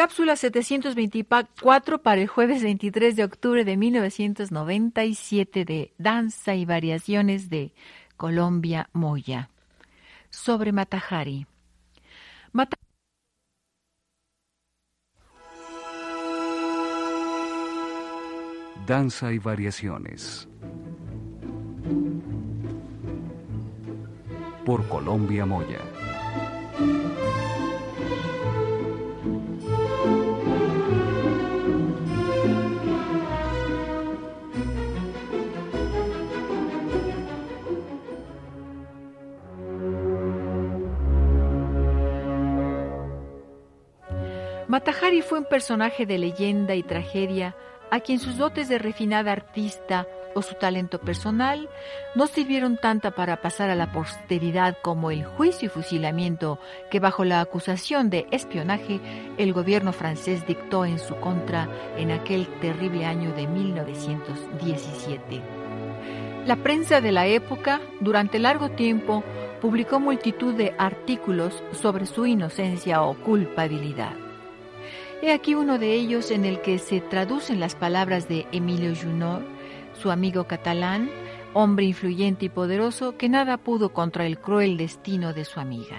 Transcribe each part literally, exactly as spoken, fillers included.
Cápsula setecientos veinticuatro para el jueves veintitrés de octubre de mil novecientos noventa y siete de Danza y Variaciones de Colombia Moya. Sobre Mata Hari. Mata Danza y Variaciones por Colombia Moya. Mata Hari fue un personaje de leyenda y tragedia a quien sus dotes de refinada artista o su talento personal no sirvieron tanto para pasar a la posteridad como el juicio y fusilamiento que bajo la acusación de espionaje el gobierno francés dictó en su contra en aquel terrible año de mil novecientos diecisiete. La prensa de la época, durante largo tiempo, publicó multitud de artículos sobre su inocencia o culpabilidad. He aquí uno de ellos en el que se traducen las palabras de Emilio Junot, su amigo catalán, hombre influyente y poderoso que nada pudo contra el cruel destino de su amiga.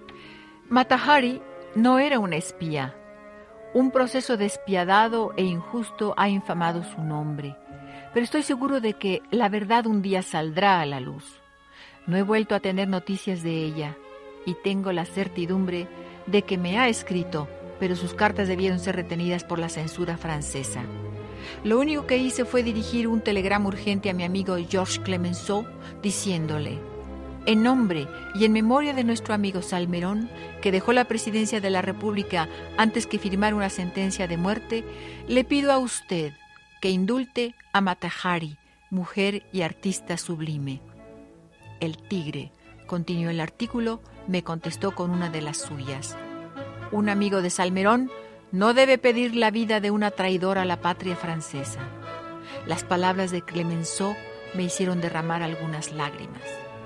Mata Hari no era una espía. Un proceso despiadado e injusto ha infamado su nombre, pero estoy seguro de que la verdad un día saldrá a la luz. No he vuelto a tener noticias de ella y tengo la certidumbre de que me ha escrito, pero sus cartas debieron ser retenidas por la censura francesa. Lo único que hice fue dirigir un telegrama urgente a mi amigo Georges Clemenceau, diciéndole: en nombre y en memoria de nuestro amigo Salmerón, que dejó la presidencia de la República antes que firmar una sentencia de muerte, le pido a usted que indulte a Mata Hari, mujer y artista sublime. El tigre, continuó el artículo, me contestó con una de las suyas. Un amigo de Salmerón no debe pedir la vida de una traidora a la patria francesa. Las palabras de Clemenceau me hicieron derramar algunas lágrimas.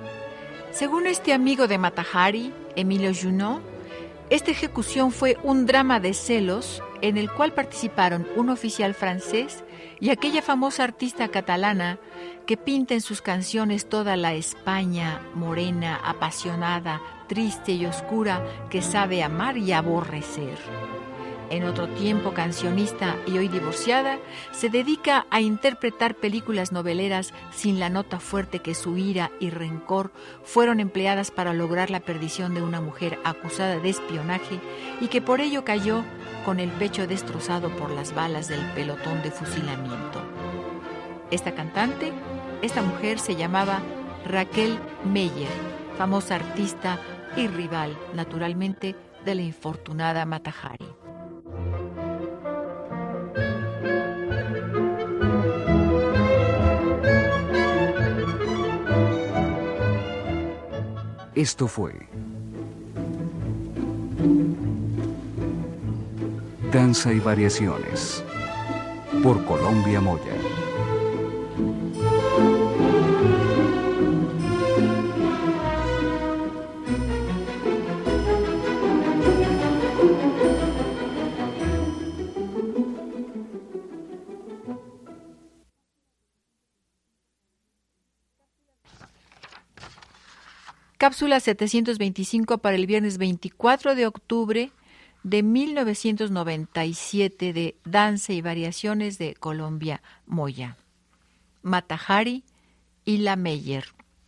Según este amigo de Mata Hari, Emilio Junot, esta ejecución fue un drama de celos en el cual participaron un oficial francés y aquella famosa artista catalana que pinta en sus canciones toda la España morena, apasionada, triste y oscura que sabe amar y aborrecer. En otro tiempo cancionista y hoy divorciada, se dedica a interpretar películas noveleras sin la nota fuerte que su ira y rencor fueron empleadas para lograr la perdición de una mujer acusada de espionaje y que por ello cayó con el pecho destrozado por las balas del pelotón de fusilamiento. Esta cantante, esta mujer se llamaba Raquel Meyer, famosa artista y rival, naturalmente, de la infortunada Mata Hari. Esto fue Danza y Variaciones por Colombia Moya. Cápsula setecientos veinticinco para el viernes veinticuatro de octubre de mil novecientos noventa y siete de Danza y Variaciones de Colombia Moya. Mata Hari y la Meyer.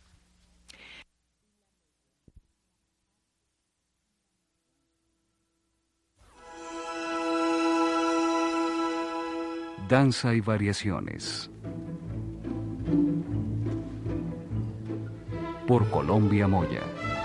Danza y Variaciones por Colombia Moya.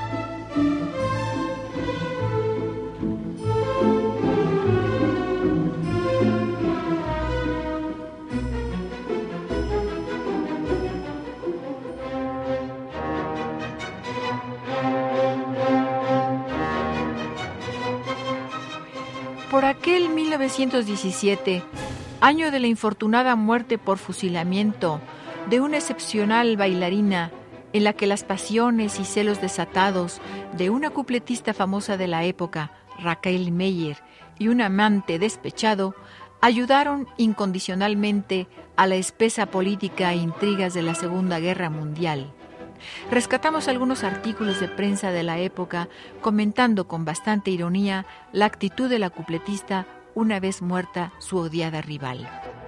Por aquel mil novecientos diecisiete, año de la infortunada muerte por fusilamiento de una excepcional bailarina en la que las pasiones y celos desatados de una cupletista famosa de la época, Raquel Meyer, y un amante despechado ayudaron incondicionalmente a la espesa política e intrigas de la Segunda Guerra Mundial. Rescatamos algunos artículos de prensa de la época comentando con bastante ironía la actitud de la cupletista una vez muerta su odiada rival.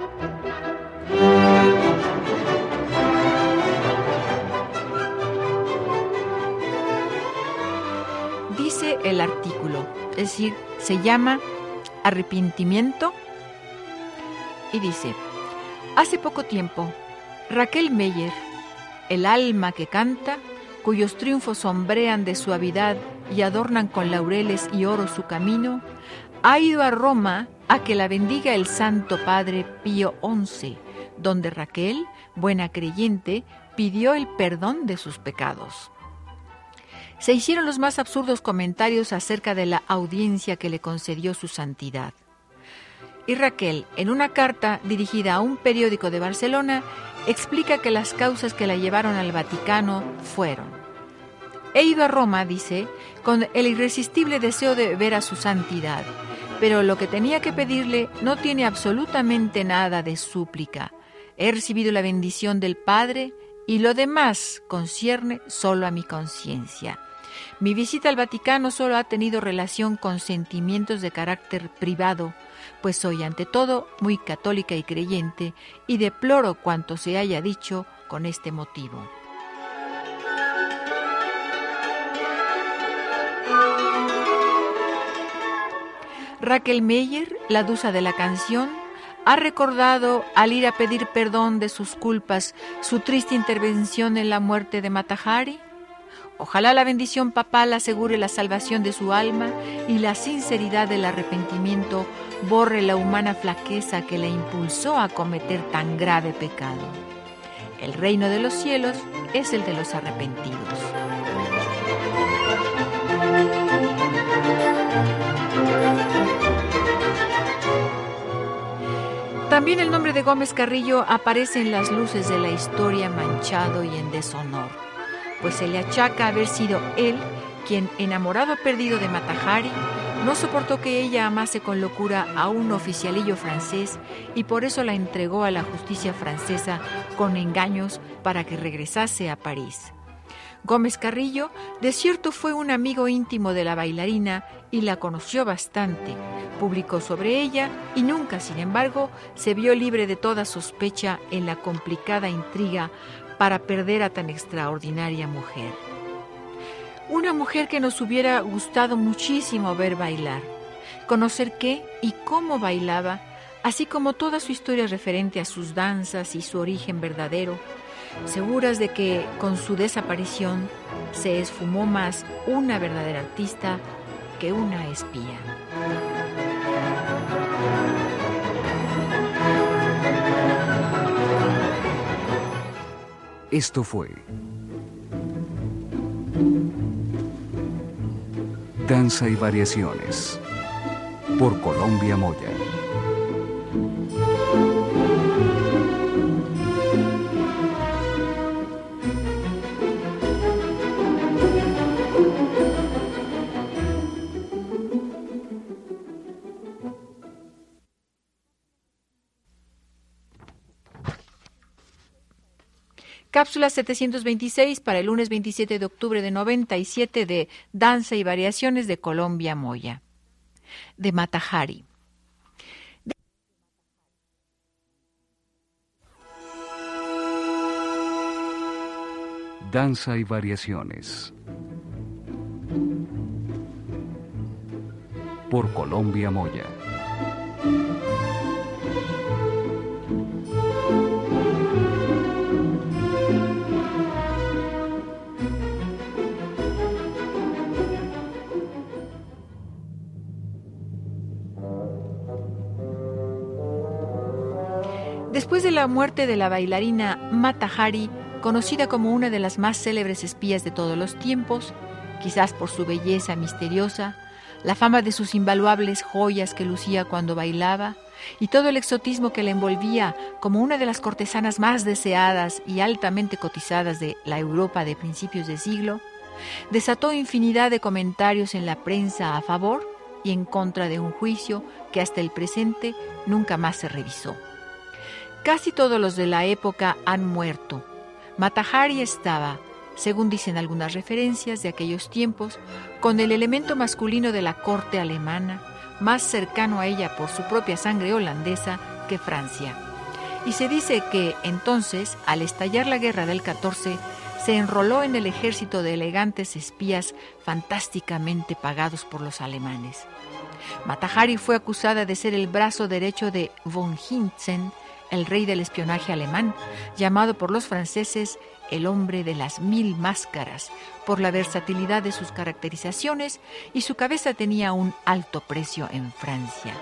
Dice el artículo, es decir, se llama Arrepentimiento y dice: hace poco tiempo, Raquel Meyer, el alma que canta, cuyos triunfos sombrean de suavidad y adornan con laureles y oro su camino, ha ido a Roma a que la bendiga el Santo Padre Pío once, donde Raquel, buena creyente, pidió el perdón de sus pecados. Se hicieron los más absurdos comentarios acerca de la audiencia que le concedió su santidad. Y Raquel, en una carta dirigida a un periódico de Barcelona, explica que las causas que la llevaron al Vaticano fueron: he ido a Roma, dice, con el irresistible deseo de ver a su santidad, pero lo que tenía que pedirle no tiene absolutamente nada de súplica. He recibido la bendición del Padre y lo demás concierne solo a mi conciencia. Mi visita al Vaticano solo ha tenido relación con sentimientos de carácter privado, pues soy ante todo muy católica y creyente y deploro cuanto se haya dicho con este motivo. Raquel Meyer, la diosa de la canción, ha recordado al ir a pedir perdón de sus culpas su triste intervención en la muerte de Mata Hari. Ojalá la bendición papal asegure la salvación de su alma y la sinceridad del arrepentimiento borre la humana flaqueza que la impulsó a cometer tan grave pecado. El reino de los cielos es el de los arrepentidos. También el nombre de Gómez Carrillo aparece en las luces de la historia manchado y en deshonor, pues se le achaca haber sido él quien, enamorado perdido de Mata Hari, no soportó que ella amase con locura a un oficialillo francés y por eso la entregó a la justicia francesa con engaños para que regresase a París. Gómez Carrillo, de cierto, fue un amigo íntimo de la bailarina y la conoció bastante. Publicó sobre ella y nunca, sin embargo, se vio libre de toda sospecha en la complicada intriga para perder a tan extraordinaria mujer. Una mujer que nos hubiera gustado muchísimo ver bailar, conocer qué y cómo bailaba, así como toda su historia referente a sus danzas y su origen verdadero, seguras de que con su desaparición se esfumó más una verdadera artista que una espía. Esto fue Danza y Variaciones por Colombia Moya. Cápsula setecientos veintiséis para el lunes veintisiete de octubre de noventa y siete de Danza y Variaciones de Colombia Moya. De Mata Hari. Danza y Variaciones por Colombia Moya. Después de la muerte de la bailarina Mata Hari, conocida como una de las más célebres espías de todos los tiempos, quizás por su belleza misteriosa, la fama de sus invaluables joyas que lucía cuando bailaba y todo el exotismo que la envolvía como una de las cortesanas más deseadas y altamente cotizadas de la Europa de principios de siglo, desató infinidad de comentarios en la prensa a favor y en contra de un juicio que hasta el presente nunca más se revisó. Casi todos los de la época han muerto. Mata Hari estaba, según dicen algunas referencias de aquellos tiempos, con el elemento masculino de la corte alemana, más cercano a ella por su propia sangre holandesa que Francia. Y se dice que entonces, al estallar la guerra del catorce, se enroló en el ejército de elegantes espías fantásticamente pagados por los alemanes. Mata Hari fue acusada de ser el brazo derecho de von Hintzen, el rey del espionaje alemán, llamado por los franceses el hombre de las mil máscaras, por la versatilidad de sus caracterizaciones, y su cabeza tenía un alto precio en Francia.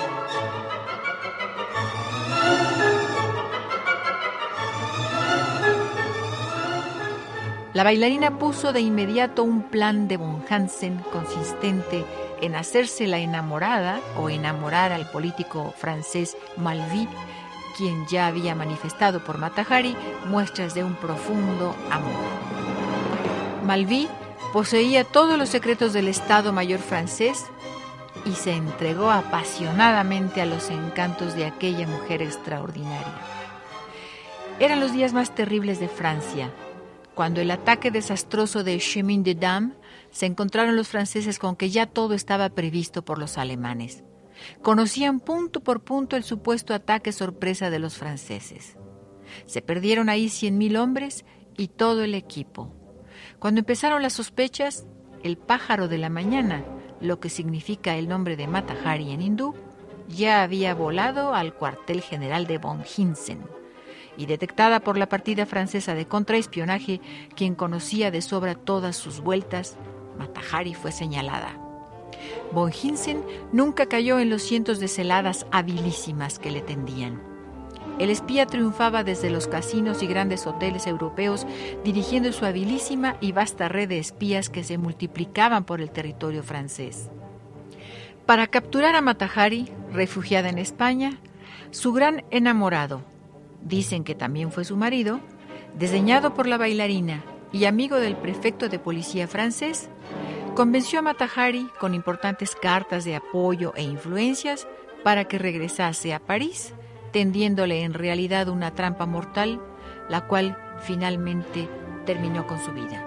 La bailarina puso de inmediato un plan de von Hansen consistente en hacerse la enamorada o enamorar al político francés Malvy, quien ya había manifestado por Mata Hari muestras de un profundo amor. Malvy poseía todos los secretos del Estado Mayor francés y se entregó apasionadamente a los encantos de aquella mujer extraordinaria. Eran los días más terribles de Francia. Cuando el ataque desastroso de Chemin des Dames, se encontraron los franceses con que ya todo estaba previsto por los alemanes. Conocían punto por punto el supuesto ataque sorpresa de los franceses. Se perdieron ahí cien mil hombres y todo el equipo. Cuando empezaron las sospechas, el pájaro de la mañana, lo que significa el nombre de Mata Hari en hindú, ya había volado al cuartel general de von Hintzen. Y detectada por la partida francesa de contraespionaje, quien conocía de sobra todas sus vueltas, Mata Hari fue señalada. Von Hintzen nunca cayó en los cientos de celadas habilísimas que le tendían. El espía triunfaba desde los casinos y grandes hoteles europeos, dirigiendo su habilísima y vasta red de espías que se multiplicaban por el territorio francés. Para capturar a Mata Hari, refugiada en España, su gran enamorado, dicen que también fue su marido, desdeñado por la bailarina y amigo del prefecto de policía francés, convenció a Mata Hari con importantes cartas de apoyo e influencias para que regresase a París, tendiéndole en realidad una trampa mortal, la cual finalmente terminó con su vida.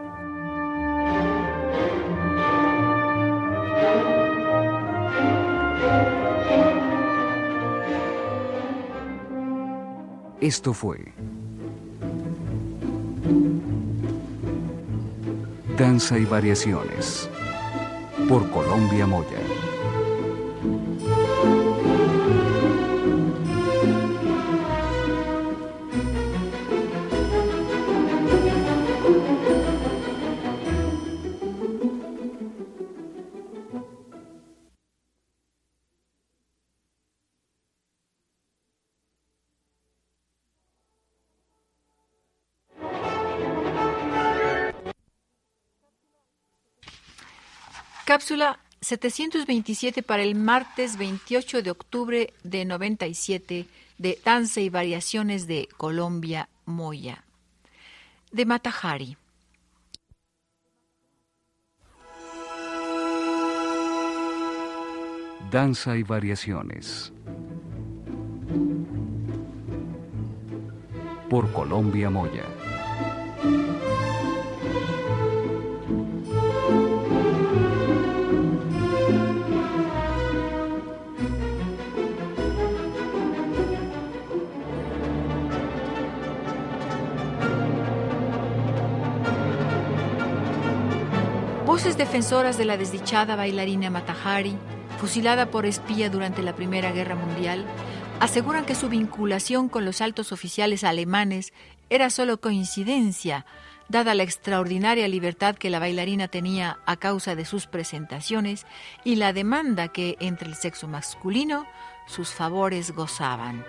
Esto fue Danza y Variaciones por Colombia Moya. Cápsula setecientos veintisiete para el martes veintiocho de octubre de noventa y siete de Danza y Variaciones de Colombia Moya. De Mata Hari. Danza y Variaciones por Colombia Moya. Voces defensoras de la desdichada bailarina Mata Hari, fusilada por espía durante la Primera Guerra Mundial, aseguran que su vinculación con los altos oficiales alemanes era solo coincidencia, dada la extraordinaria libertad que la bailarina tenía a causa de sus presentaciones y la demanda que entre el sexo masculino sus favores gozaban.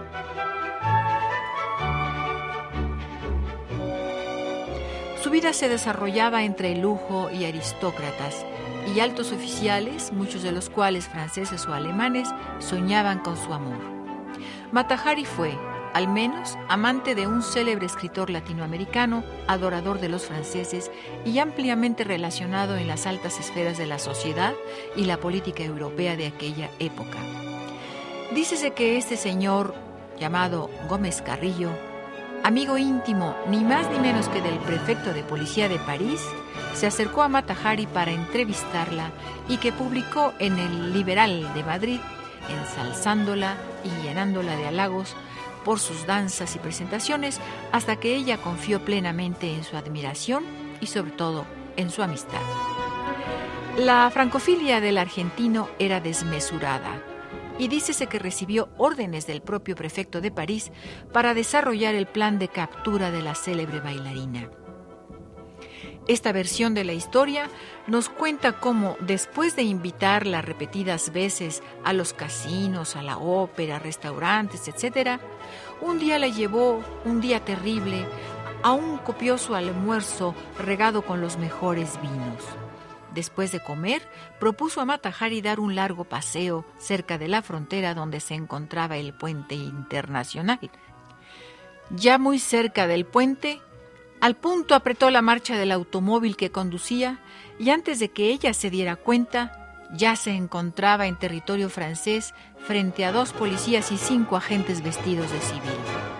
Su vida se desarrollaba entre lujo y aristócratas, y altos oficiales, muchos de los cuales franceses o alemanes, soñaban con su amor. Mata Hari fue, al menos amante de un célebre escritor latinoamericano, adorador de los franceses y ampliamente relacionado en las altas esferas de la sociedad y la política europea de aquella época. Dícese que este señor, llamado Gómez Carrillo, amigo íntimo ni más ni menos que del prefecto de policía de París, se acercó a Mata Hari para entrevistarla y que publicó en el Liberal de Madrid, ensalzándola y llenándola de halagos por sus danzas y presentaciones, hasta que ella confió plenamente en su admiración y sobre todo en su amistad. La francofilia del argentino era desmesurada y dícese que recibió órdenes del propio prefecto de París para desarrollar el plan de captura de la célebre bailarina. Esta versión de la historia nos cuenta cómo, después de invitarla repetidas veces a los casinos, a la ópera, restaurantes, etcétera, un día la llevó, un día terrible, a un copioso almuerzo regado con los mejores vinos. Después de comer, propuso a Mata Hari dar un largo paseo cerca de la frontera donde se encontraba el puente internacional. Ya muy cerca del puente, al punto apretó la marcha del automóvil que conducía y antes de que ella se diera cuenta, ya se encontraba en territorio francés frente a dos policías y cinco agentes vestidos de civil.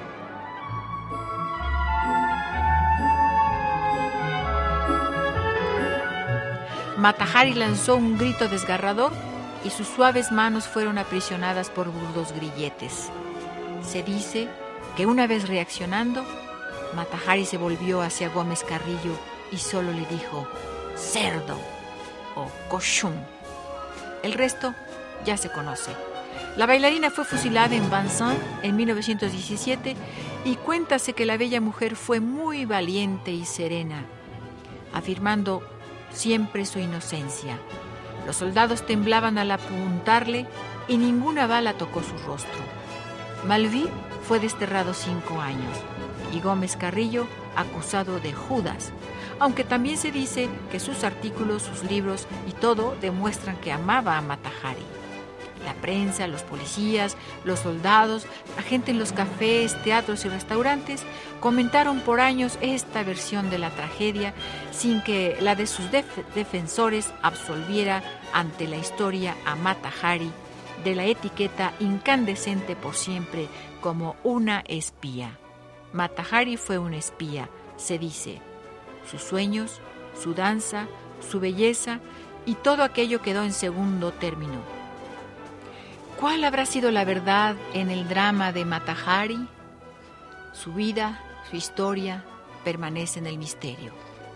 Mata Hari lanzó un grito desgarrador y sus suaves manos fueron aprisionadas por burdos grilletes. Se dice que una vez reaccionando, Mata Hari se volvió hacia Gómez Carrillo y solo le dijo cerdo o cochon. El resto ya se conoce. La bailarina fue fusilada en Vincennes en mil novecientos diecisiete y cuéntase que la bella mujer fue muy valiente y serena, afirmando siempre su inocencia. Los soldados temblaban al apuntarle y ninguna bala tocó su rostro. Malví fue desterrado cinco años y Gómez Carrillo acusado de Judas, aunque también se dice que sus artículos, sus libros y todo demuestran que amaba a Mata Hari. La prensa, los policías, los soldados, la gente en los cafés, teatros y restaurantes comentaron por años esta versión de la tragedia sin que la de sus def- defensores absolviera ante la historia a Mata Hari de la etiqueta incandescente por siempre como una espía. Mata Hari fue una espía, se dice. Sus sueños, su danza, su belleza y todo aquello quedó en segundo término. ¿Cuál habrá sido la verdad en el drama de Mata Hari? Su vida, su historia, permanece en el misterio.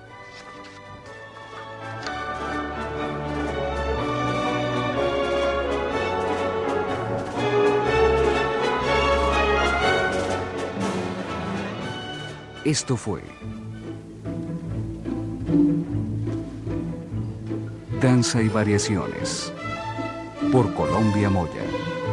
Esto fue Danza y Variaciones por Colombia Moya.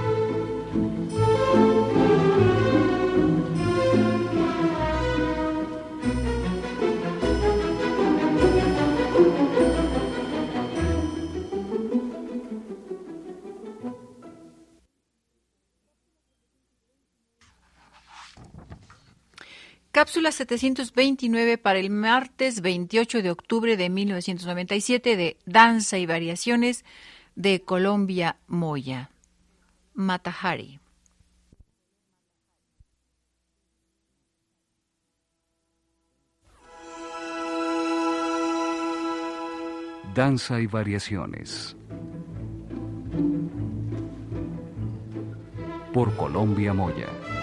Cápsula setecientos veintinueve para el martes veintiocho de octubre de mil novecientos noventa y siete de Danza y Variaciones de Colombia Moya. Mata Hari. Danza y Variaciones por Colombia Moya.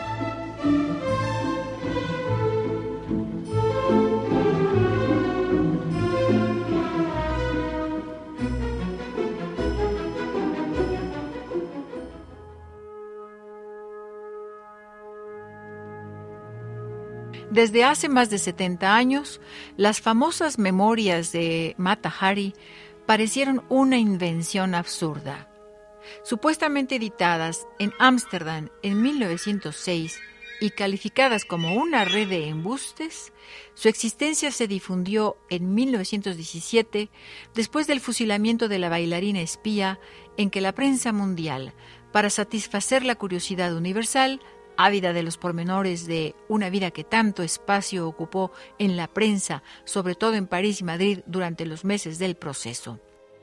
Desde hace más de setenta años, las famosas memorias de Mata Hari parecieron una invención absurda. Supuestamente editadas en Ámsterdam en mil novecientos seis y calificadas como una red de embustes, su existencia se difundió en mil novecientos diecisiete después del fusilamiento de la bailarina espía en que la prensa mundial, para satisfacer la curiosidad universal, ávida de los pormenores de una vida que tanto espacio ocupó en la prensa, sobre todo en París y Madrid durante los meses del proceso.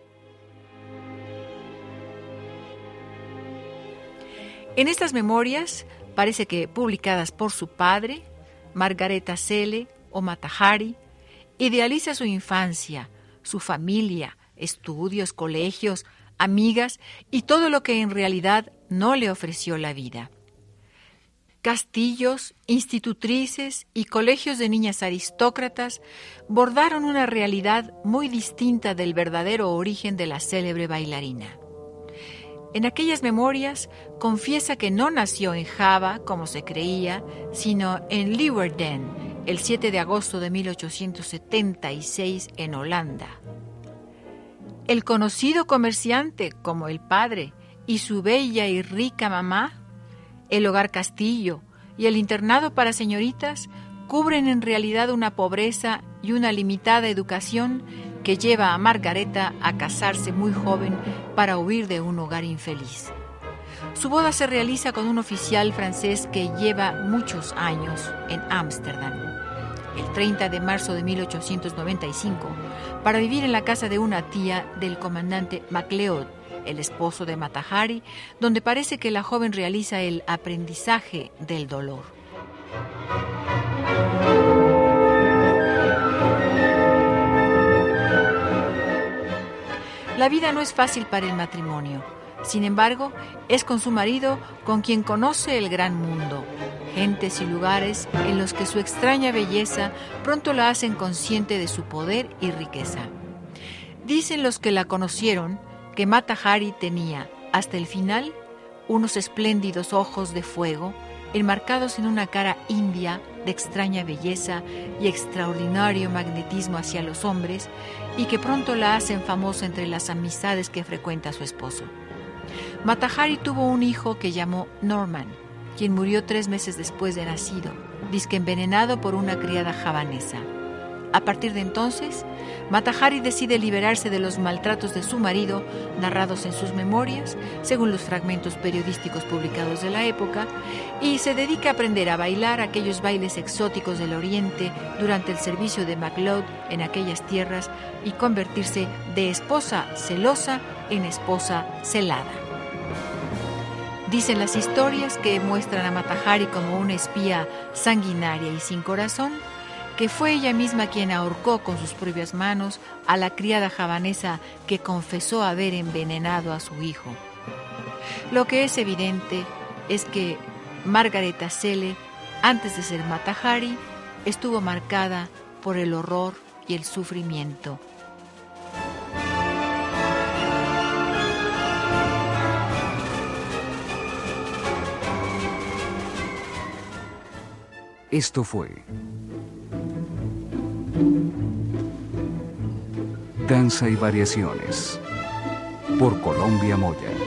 En estas memorias, parece que publicadas por su padre, Margareta Cele o Mata Hari, idealiza su infancia, su familia, estudios, colegios, amigas y todo lo que en realidad no le ofreció la vida. Castillos, institutrices y colegios de niñas aristócratas bordaron una realidad muy distinta del verdadero origen de la célebre bailarina. En aquellas memorias confiesa que no nació en Java, como se creía, sino en Leeuwarden, el siete de agosto de mil ochocientos setenta y seis en Holanda. El conocido comerciante, como el padre, y su bella y rica mamá, el hogar castillo y el internado para señoritas cubren en realidad una pobreza y una limitada educación que lleva a Margareta a casarse muy joven para huir de un hogar infeliz. Su boda se realiza con un oficial francés que lleva muchos años en Ámsterdam, el treinta de marzo de mil ochocientos noventa y cinco, para vivir en la casa de una tía del comandante MacLeod, el esposo de Mata Hari, donde parece que la joven realiza el aprendizaje del dolor. La vida no es fácil para el matrimonio. Sin embargo, es con su marido con quien conoce el gran mundo, gentes y lugares en los que su extraña belleza pronto la hacen consciente de su poder y riqueza. Dicen los que la conocieron que Mata Hari tenía, hasta el final, unos espléndidos ojos de fuego enmarcados en una cara india de extraña belleza y extraordinario magnetismo hacia los hombres y que pronto la hacen famosa entre las amistades que frecuenta su esposo. Mata Hari tuvo un hijo que llamó Norman, quien murió tres meses después de nacido, dizque envenenado por una criada javanesa. A partir de entonces, Mata Hari decide liberarse de los maltratos de su marido, narrados en sus memorias, según los fragmentos periodísticos publicados de la época, y se dedica a aprender a bailar aquellos bailes exóticos del Oriente durante el servicio de MacLeod en aquellas tierras y convertirse de esposa celosa en esposa celada. Dicen las historias que muestran a Mata Hari como una espía sanguinaria y sin corazón, que fue ella misma quien ahorcó con sus propias manos a la criada javanesa que confesó haber envenenado a su hijo. Lo que es evidente es que Margareta Cele, antes de ser Mata Hari, estuvo marcada por el horror y el sufrimiento. Esto fue Danza y Variaciones por Colombia Moya.